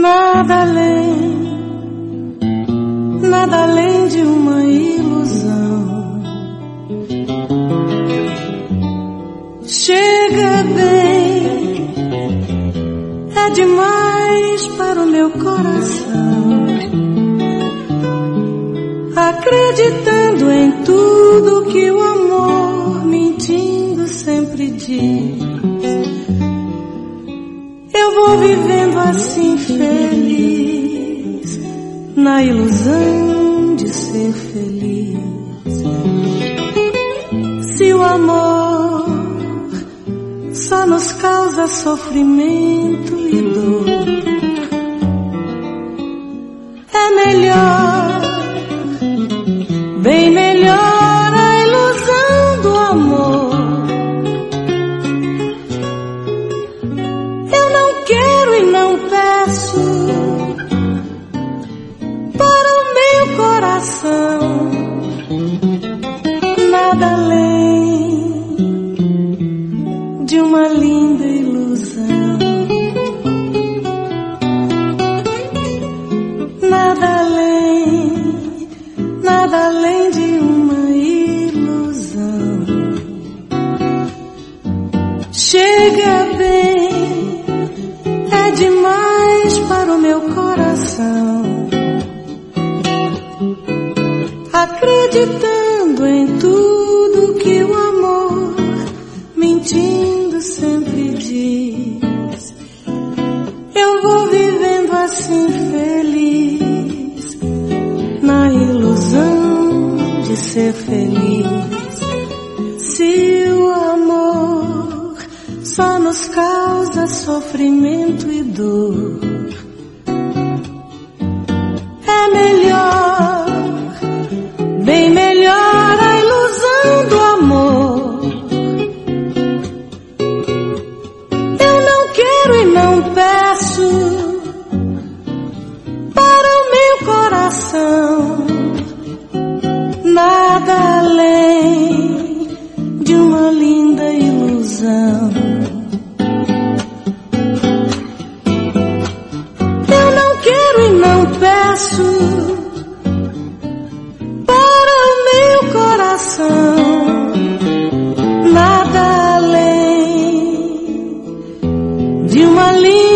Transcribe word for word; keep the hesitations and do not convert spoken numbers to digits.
Nada além, nada além de uma ilusão. Chega bem, é demais para o meu coração. Acreditando em tudo que o amor mentindo sempre diz, eu vou vivendo assim feliz, na ilusão de ser feliz. Se o amor só nos causa sofrimento e dor, é melhor, bem melhor a ilusão do amor. Eu não quero e não peço para o meu coração nada além de uma linda ilusão. Nada além, nada além de uma ilusão. Chega bem, é demais para o meu coração. Acreditando em tudo que o amor mentindo sempre diz, eu vou vivendo assim feliz, na ilusão de ser feliz. Se o amor só nos causa sofrimento e dor, é melhor, bem melhor a ilusão do amor. Eu não quero e não peço para o meu coração nada além de uma linda ilusão. Eu não quero e não peço para o meu coração nada além de uma linda